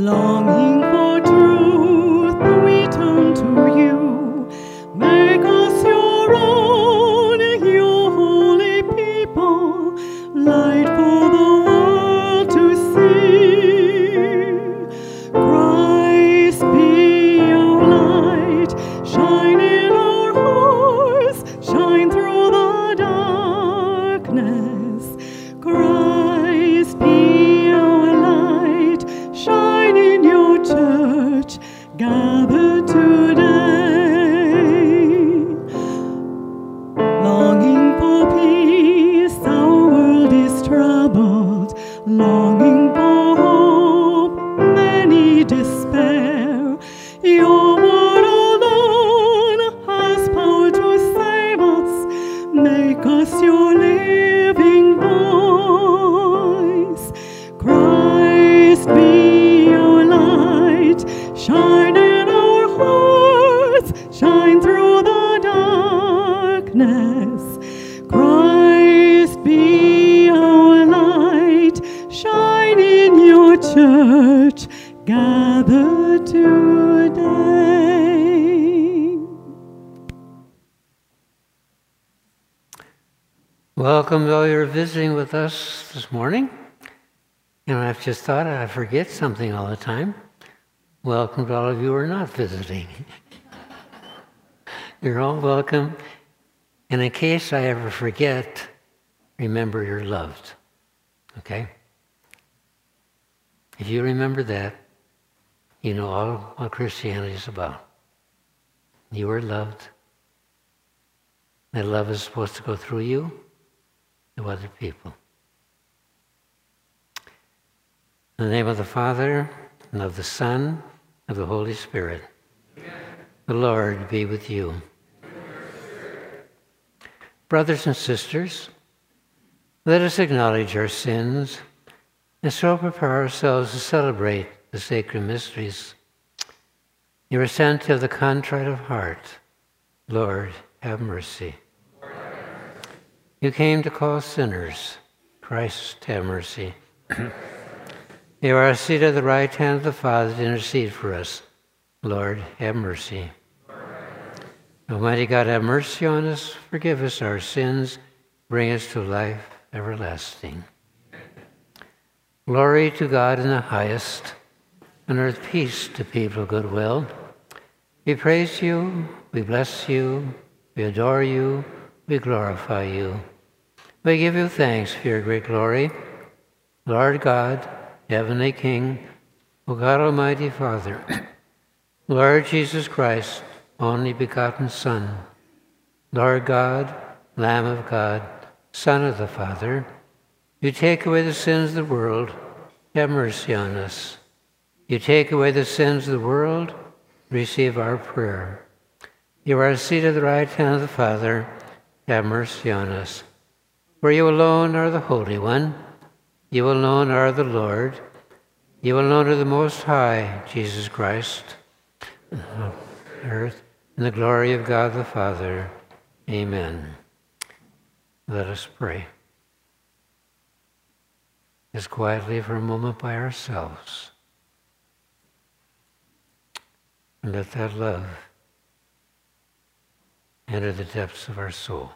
Longing for truth, we turn to you. Make us your own, your holy people, light for the world to see. Christ be our light, shine in our hearts, shine through the darkness. Christ be our light, shine in your church, gathered today. Longing for peace, our world is troubled. Longing for hope, many despair. Your word alone has power to save us. Make us your living voice. Christ be our light, shine in our hearts, shine through the darkness. Christ be our light, shine in your church, gathered today. Welcome to all you are visiting with us this morning. And I've just thought I forget something all the time. Welcome to all of you who are not visiting. You're all welcome. And in case I ever forget, remember you're loved. Okay? If you remember that, you know all what Christianity is about. You are loved. That love is supposed to go through you to other people. In the name of the Father, and of the Son, and of the Holy Spirit. Amen. The Lord be with you. Brothers and sisters, let us acknowledge our sins and so prepare ourselves to celebrate the sacred mysteries. You are sent of the contrite of heart. Lord, have mercy. You came to call sinners. Christ, have mercy. You are seated at the right hand of the Father to intercede for us. Lord, have mercy. Almighty God, have mercy on us. Forgive us our sins. Bring us to life everlasting. Glory to God in the highest, on earth peace to people of good will. We praise you, we bless you, we adore you, we glorify you. We give you thanks for your great glory. Lord God, Heavenly King, O God Almighty Father, Lord Jesus Christ, only begotten Son, Lord God, Lamb of God, Son of the Father, you take away the sins of the world, have mercy on us. You take away the sins of the world, receive our prayer. You are seated at the right hand of the Father, have mercy on us. For you alone are the Holy One, you alone are the Lord, you alone are the Most High, Jesus Christ, earth, in the glory of God the Father. Amen. Let us pray. Just quietly for a moment by ourselves. And let that love enter the depths of our soul.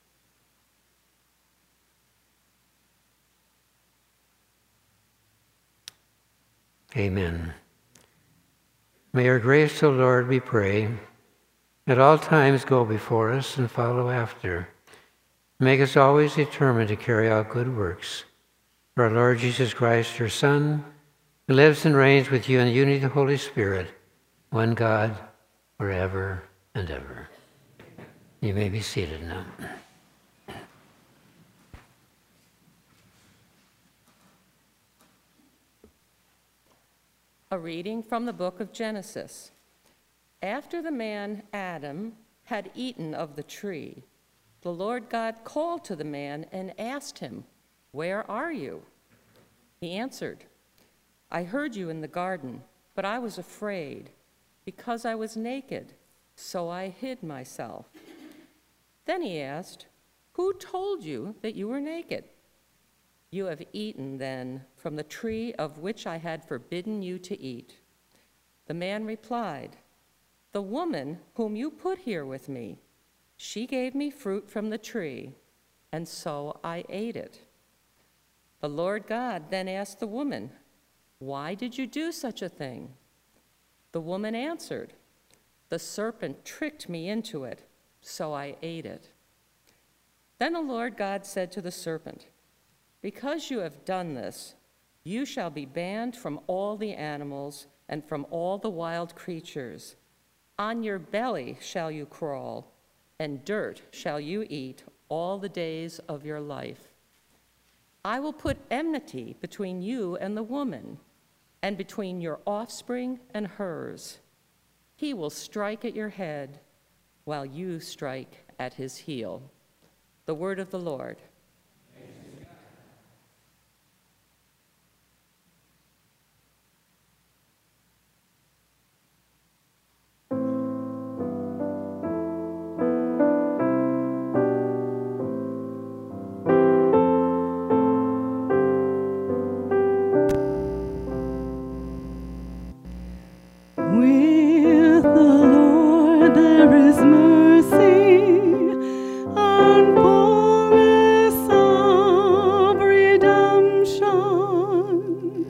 Amen. May your grace, O Lord, we pray, at all times go before us and follow after. Make us always determined to carry out good works. For our Lord Jesus Christ, your Son, who lives and reigns with you in the unity of the Holy Spirit, one God, forever and ever. You may be seated now. A reading from the book of Genesis. After the man Adam had eaten of the tree, the Lord God called to the man and asked him, "Where are you?" He answered, "I heard you in the garden, but I was afraid, because I was naked, so I hid myself." Then he asked, "Who told you that you were naked?" You have eaten, then, from the tree of which I had forbidden you to eat." The man replied, "The woman whom you put here with me, she gave me fruit from the tree, and so I ate it." The Lord God then asked the woman, "Why did you do such a thing?" The woman answered, "The serpent tricked me into it, so I ate it." Then the Lord God said to the serpent, "Because you have done this, you shall be banned from all the animals and from all the wild creatures. On your belly shall you crawl, and dirt shall you eat all the days of your life. I will put enmity between you and the woman, and between your offspring and hers. He will strike at your head, while you strike at his heel." The word of the Lord. With the Lord there is mercy and fullness of redemption.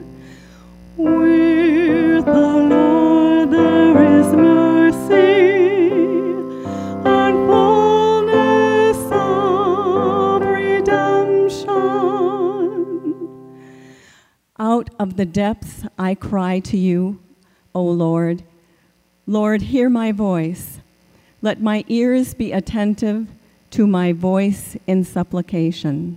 With the Lord there is mercy and fullness of redemption. Out of the depths I cry to you, O Lord. Lord, hear my voice. Let my ears be attentive to my voice in supplication.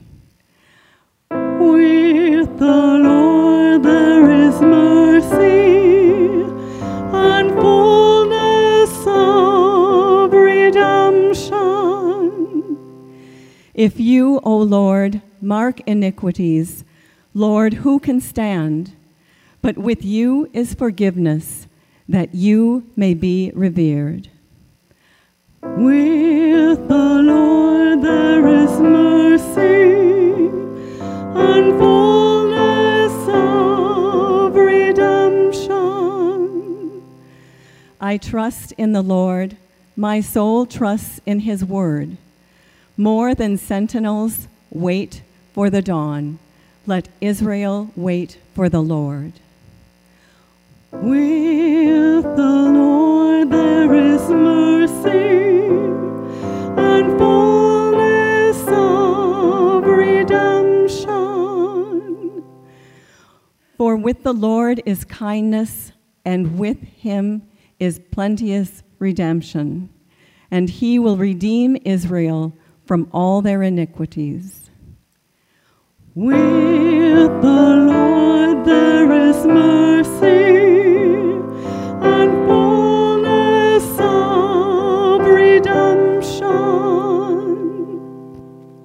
With the Lord there is mercy and fullness of redemption. If you, O Lord, mark iniquities, Lord, who can stand? But with you is forgiveness, that you may be revered. With the Lord there is mercy and fullness of redemption. I trust in the Lord, my soul trusts in his word. More than sentinels wait for the dawn, let Israel wait for the Lord. With the Lord there is mercy and fullness of redemption. For with the Lord is kindness, and with him is plenteous redemption, and he will redeem Israel from all their iniquities. With the Lord there is mercy and fullness of redemption.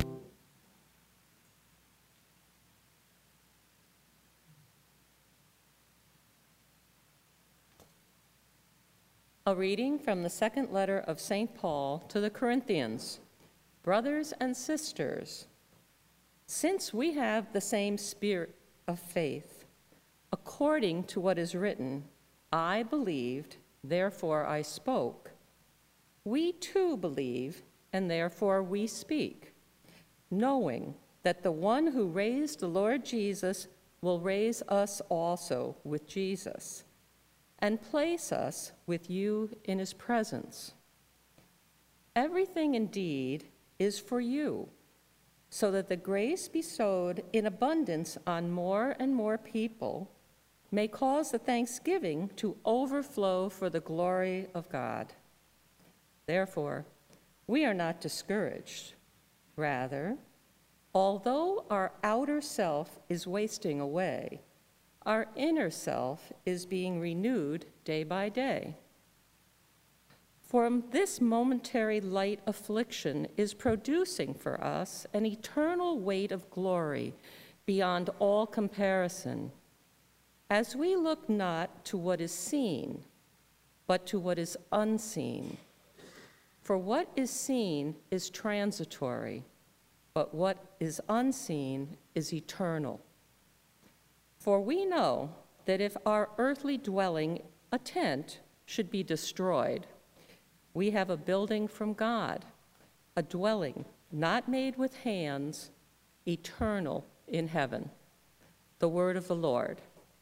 A reading from the second letter of St. Paul to the Corinthians. Brothers and sisters, since we have the same spirit of faith, according to what is written, I believed, therefore I spoke. We too believe, and therefore we speak, knowing that the one who raised the Lord Jesus will raise us also with Jesus, and place us with you in his presence. Everything indeed is for you, so that the grace bestowed in abundance on more and more people may cause the thanksgiving to overflow for the glory of God. Therefore, we are not discouraged. Rather, although our outer self is wasting away, our inner self is being renewed day by day. For this momentary light affliction is producing for us an eternal weight of glory beyond all comparison, as we look not to what is seen, but to what is unseen. For what is seen is transitory, but what is unseen is eternal. For we know that if our earthly dwelling, a tent, should be destroyed, we have a building from God, a dwelling not made with hands, eternal in heaven. The word of the Lord.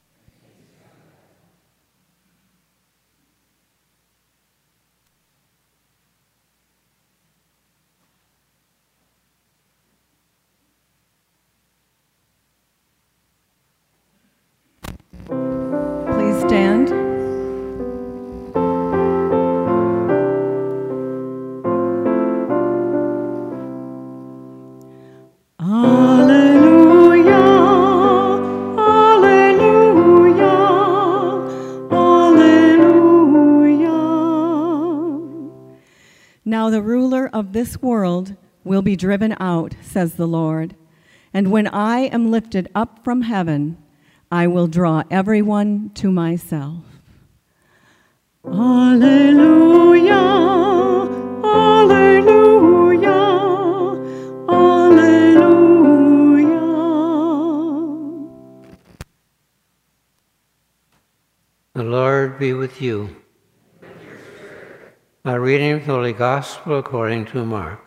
Please stand. Alleluia, alleluia, alleluia. Now the ruler of this world will be driven out, says the Lord. And when I am lifted up from heaven, I will draw everyone to myself. Alleluia, alleluia, alleluia. The Lord be with you. A reading from the Holy Gospel according to Mark.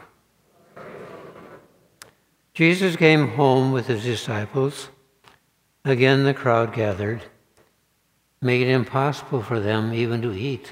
Jesus came home with his disciples. Again the crowd gathered, making it impossible for them even to eat.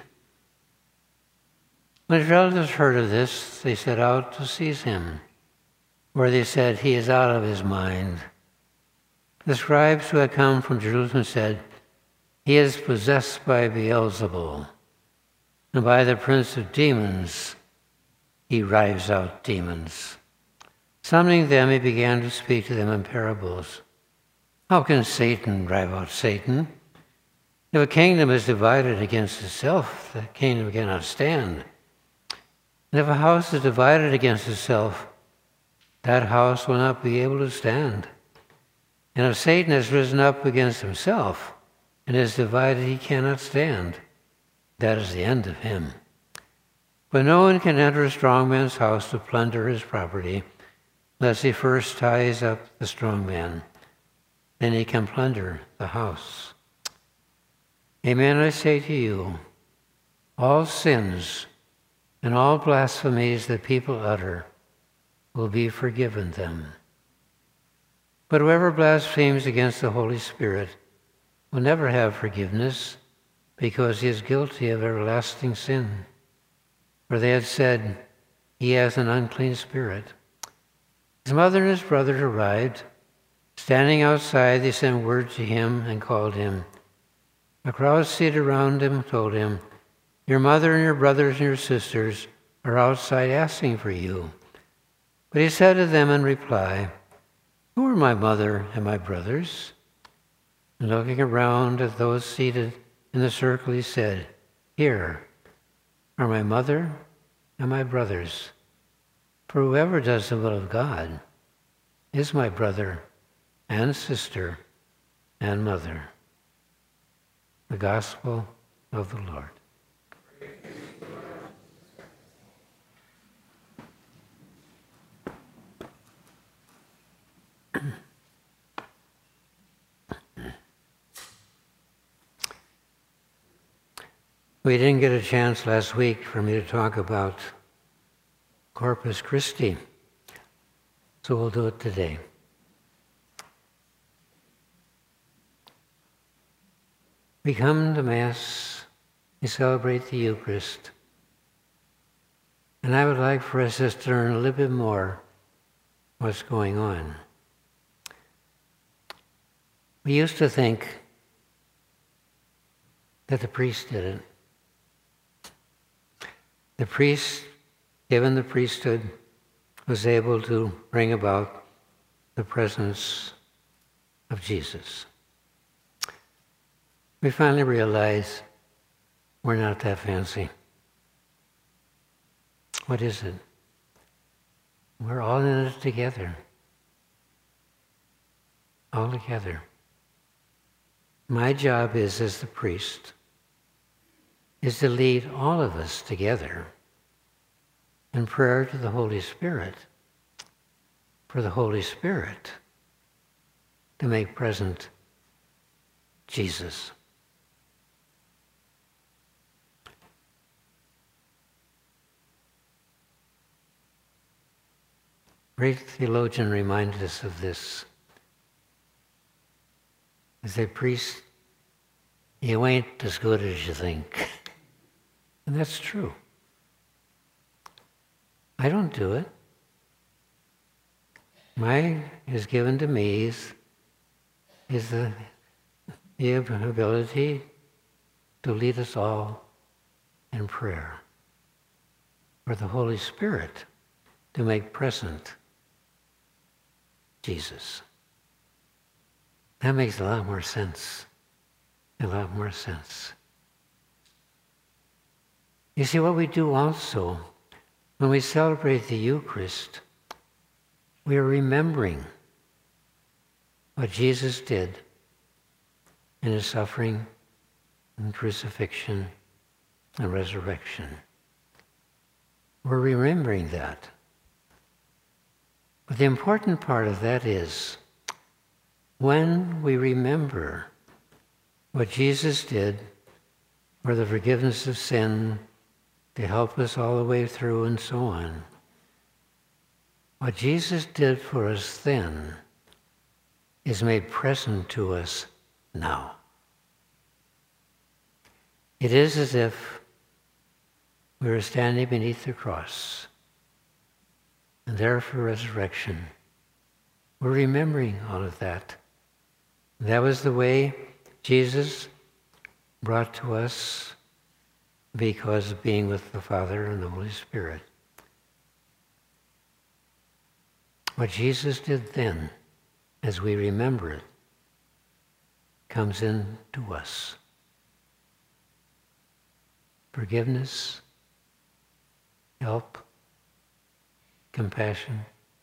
When his relatives heard of this, they set out to seize him, where they said, "He is out of his mind." The scribes who had come from Jerusalem said, "He is possessed by Beelzebul, and by the prince of demons he drives out demons." Summoning them, he began to speak to them in parables. How can Satan drive out Satan? If a kingdom is divided against itself, the kingdom cannot stand. And if a house is divided against itself, that house will not be able to stand. And if Satan has risen up against himself and is divided, he cannot stand. That is the end of him. But no one can enter a strong man's house to plunder his property unless he first ties up the strong man. Then he can plunder the house. Amen, I say to you, all sins and all blasphemies that people utter will be forgiven them. But whoever blasphemes against the Holy Spirit will never have forgiveness, because he is guilty of everlasting sin. For they had said, "He has an unclean spirit." His mother and his brothers arrived. Standing outside, they sent word to him and called him. A crowd seated around him told him, "Your mother and your brothers and your sisters are outside asking for you." But he said to them in reply, "Who are my mother and my brothers?" And looking around at those seated in the circle, he said, "Here are my mother and my brothers. For whoever does the will of God is my brother and sister and mother." The Gospel of the Lord. We didn't get a chance last week for me to talk about Corpus Christi, so we'll do it today. We come to Mass, we celebrate the Eucharist, and I would like for us to learn a little bit more what's going on. We used to think that the priest did it. The priest, given the priesthood, was able to bring about the presence of Jesus. We finally realized we're not that fancy. What is it? We're all in it together. All together. My job is, as the priest, is to lead all of us together in prayer to the Holy Spirit for the Holy Spirit to make present Jesus. Great theologian reminded us of this. He said, priest, you ain't as good as you think. And that's true. I don't do it. Mine is given to me is the ability to lead us all in prayer, for the Holy Spirit to make present Jesus. That makes a lot more sense. A lot more sense. You see, what we do also, when we celebrate the Eucharist, we are remembering what Jesus did in his suffering and crucifixion and resurrection. We're remembering that. But the important part of that is, when we remember what Jesus did for the forgiveness of sin, to help us all the way through and so on, what Jesus did for us then is made present to us now. It is as if we were standing beneath the cross, and there for resurrection. We're remembering all of that. That was the way Jesus brought to us because of being with the Father and the Holy Spirit. What Jesus did then, as we remember it, comes into us. Forgiveness, help, compassion,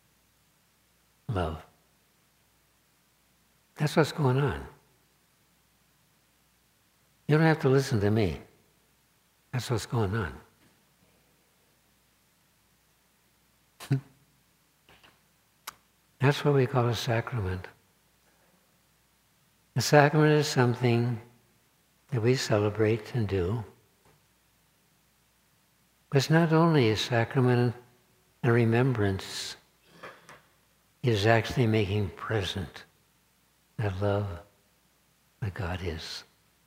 love. That's what's going on. You don't have to listen to me. That's what's going on. That's what we call a sacrament. A sacrament is something that we celebrate and do. But it's not only a sacrament and remembrance, it is actually making present that love that God is.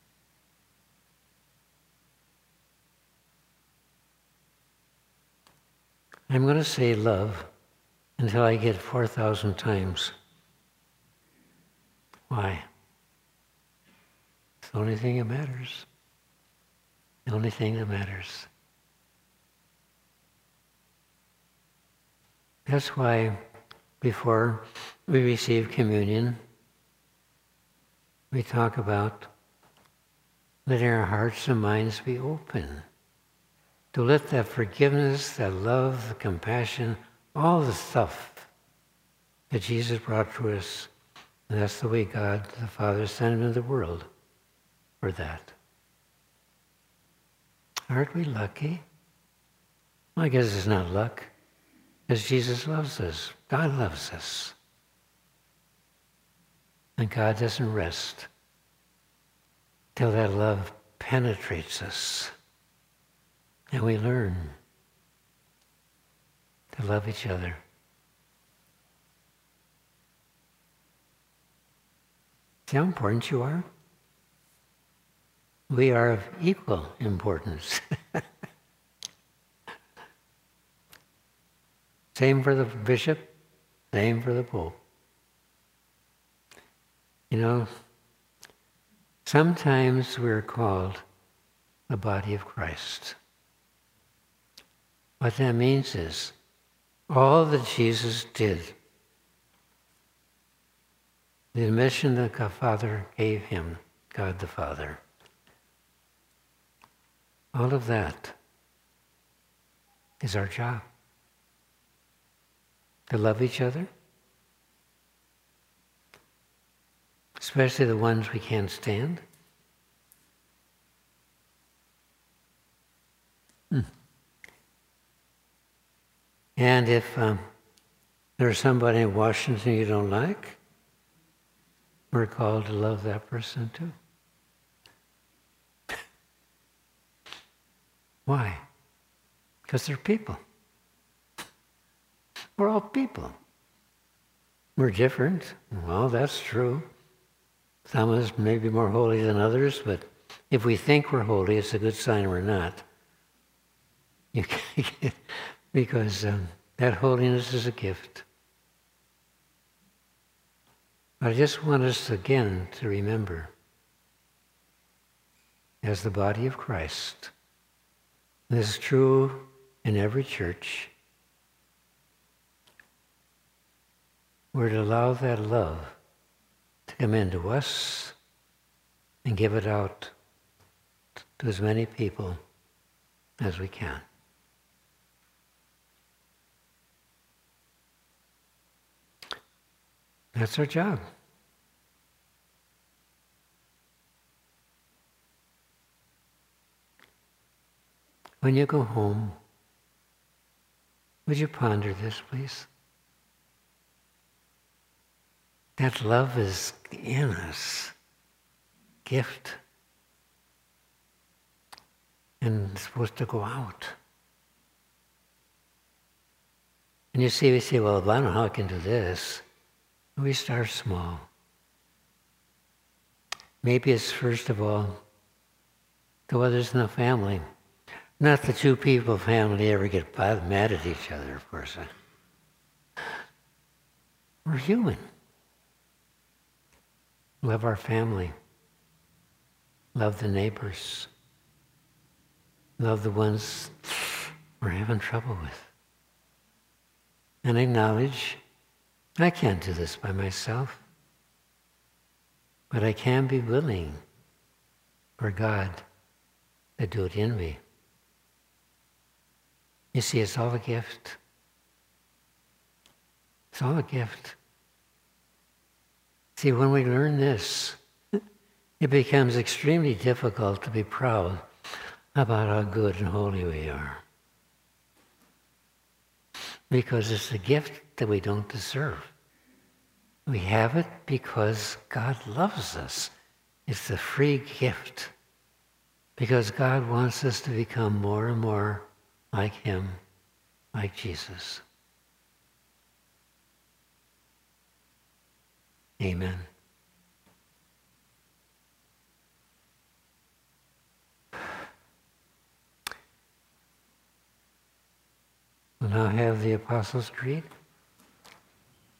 I'm going to say love until I get 4,000 times. Why? It's the only thing that matters. The only thing that matters. That's why before we receive communion, we talk about letting our hearts and minds be open, to let that forgiveness, that love, the compassion, all the stuff that Jesus brought to us, and that's the way God the Father sent him into the world for that. Aren't we lucky? Well, I guess it's not luck, because Jesus loves us. God loves us. And God doesn't rest till that love penetrates us and we learn to love each other. See how important you are? We are of equal importance. Same for the bishop, same for the pope. You know, sometimes we're called the body of Christ. What that means is all that Jesus did, the mission that God Father gave him, God the Father, all of that is our job. To love each other, especially the ones we can't stand. And if There's somebody in Washington you don't like. We're called to love that person too. Why? Because they're people. We're all people. We're different. Well, that's true. Some of us may be more holy than others, but if we think we're holy, it's a good sign we're not. Because that holiness is a gift. But I just want us again to remember, as the body of Christ, this is true in every church, we're to allow that love to come into us and give it out to as many people as we can. That's our job. When you go home, would you ponder this, please? That love is in us, gift, and it's supposed to go out. And you see, we say, well, I don't know how I can do this. We start small. Maybe it's first of all to others in the family. Not the two people family ever get mad at each other, of course. We're human. Love our family. Love the neighbors. Love the ones we're having trouble with. And acknowledge, I can't do this by myself, but I can be willing for God to do it in me. You see, it's all a gift. It's all a gift. See, when we learn this, it becomes extremely difficult to be proud about how good and holy we are. Because it's a gift that we don't deserve. We have it because God loves us. It's a free gift. Because God wants us to become more and more like Him, like Jesus. Amen. We'll now have the Apostles' Creed.